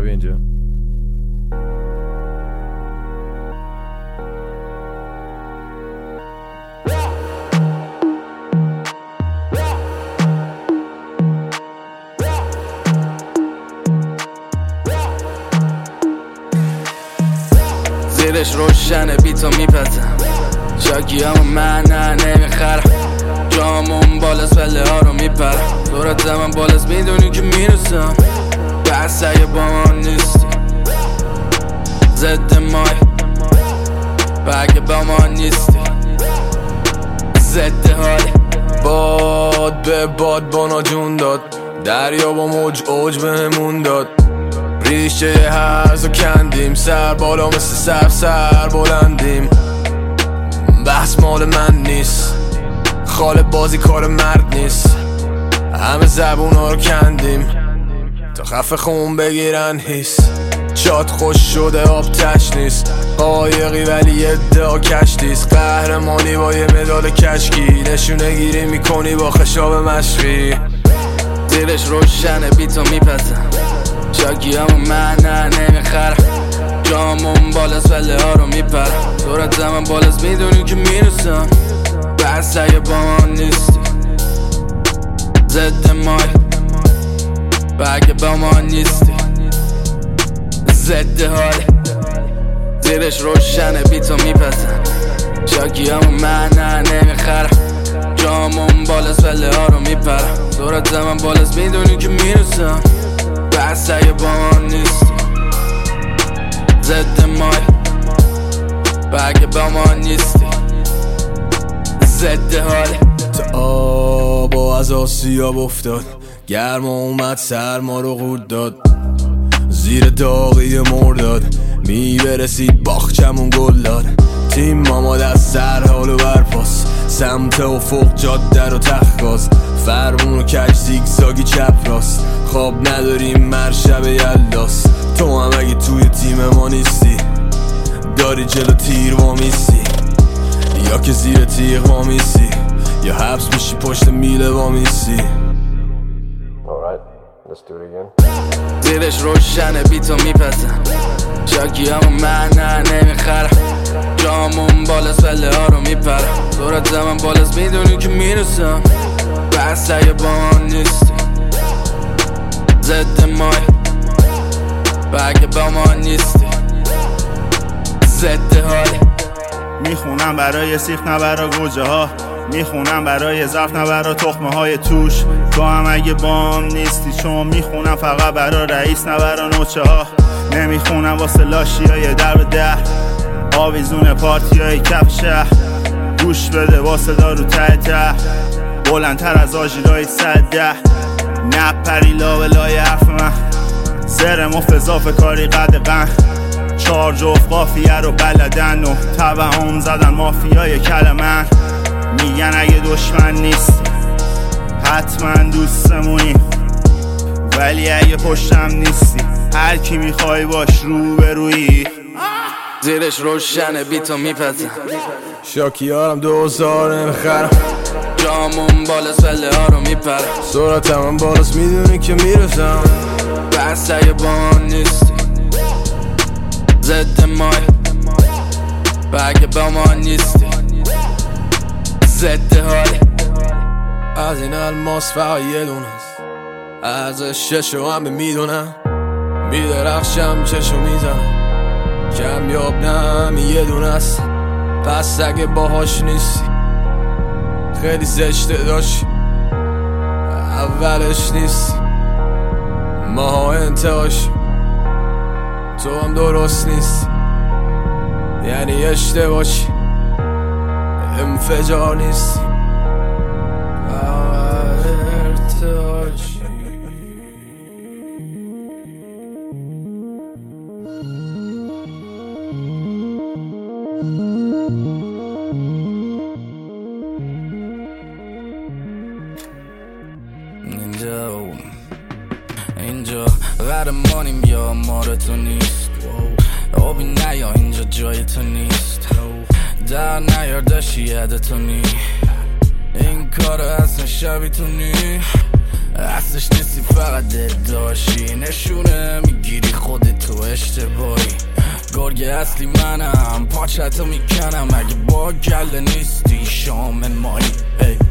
بیا اینجا. زیرش روشنه بیتو میپزم شاکی همون من نمیخرم جامون بالاست پله ها رو میپرم دورت من بالاست میدونی که میرسم بس اگه با من نیستی ضد مای بگه با من نیستی ضد حالی باد به باد بانا جون داد دریا با موج اوج بهمون داد ریشه هرزو کندیم سر بالا مثل سر بلندیم بحث مال من نیست خاله بازی کار مرد نیست همه زبونا رو کندیم تا خفه خون بگیرن هیس شاد خوش شده آب تش نیست قایقی ولی ادعا کشتیست قهرمانی با یه مدال کشکی نشونه گیری میکنی با خشاب مشقی زیرش روشنه بیتو میپزم شاکی همون من نمیخرم جامون بالاست پله ها رو میپرم دورت من بالاست میدونی که میرسم بس اگه با من نیستی ضد مای بگه با من نیستی ضد حالی زیرش روشنه بیتو میپزم شاکی همون من نمیخرم جامون بالاست پله ها رو میپرم دورت من بالاست میدونی که میرسم بس اگه با من نیستی ضد مای بگه با من نیستی ضد حالی تا آبا از آسیاب افتاد گرما اومد سرما رو قورت داد زیر داغی مرداد میبرسید باغچمون گل داد تیم ماما دست سر حال و برپاس سمت افق جاده رو تخت فرمون و کج زیگزاگی چپ راست خواب نداریم مرشب یلداست تو هم اگه توی تیم ما نیستی داری جلو تیر وامیستی یا که زیر تیغ وامیستی یا حبس میشی پشت میله وامیستی. زیرش روشنه بیتو میپزم شاکی همون من نمیخرم جامون بالاست پله ها رو میپرم دورت من بالاست میدونی که میرسم بس اگه با من نیستی ضد مای بگه با من نیستی ضد حالی میخونم برای سیخ نه برای گوجه ها میخونم برای ظرف نه برای تخمه های توش تو هم اگه بام نیستی چون میخونم فقط برای رئیس نه برای نوچه ها نمیخونم واسه لاشی های در به در آویزون پارتی های کف شهر گوش بده واسه دارو ته بلندتر از آژیرهای 110 نپری لای حرف من زر مفت اضافه کاری قد قن 4 جفت قافیه رو بلدن و توهم زدن مافیای کلمن میگن اگه دشمن نیست حتما دوستمونی ولی اگه پشتم نیستی هر کی میخوای باش رو به روی زیرش روشنه بیتو میپزم شاکی هارم 2000 نمیخرم جامون بالاست پله ها رو میپرم سرعتم هم بالاست میدونی که میرسم بس اگه با من نیستی ضد مای بگه با من نیستی ضد حالی از این الماس فقط یه دونه ارزششو همه میدونم میدرخشم چشو میزنم کمیاب نه همین یه دونه است پس اگه باهاش نیستی خیلی زشته داشت اولش نیستی ماها انتهاش تو هم درست نیستی یعنی اشتباهی انفجار نیستی ارتعاشی اینجا قهرمانیم یا ماره تو نیست آبی نیا اینجا جای تو نیست در نیار داشتی یاد تو نی این کار اصلا شبی تو نی اصلش نیستی فقط داشی نشونه میگیری خودتو اشتباهی گرگ اصلی منم پاچتو میکنم اگه با گله نیستی شامل مالی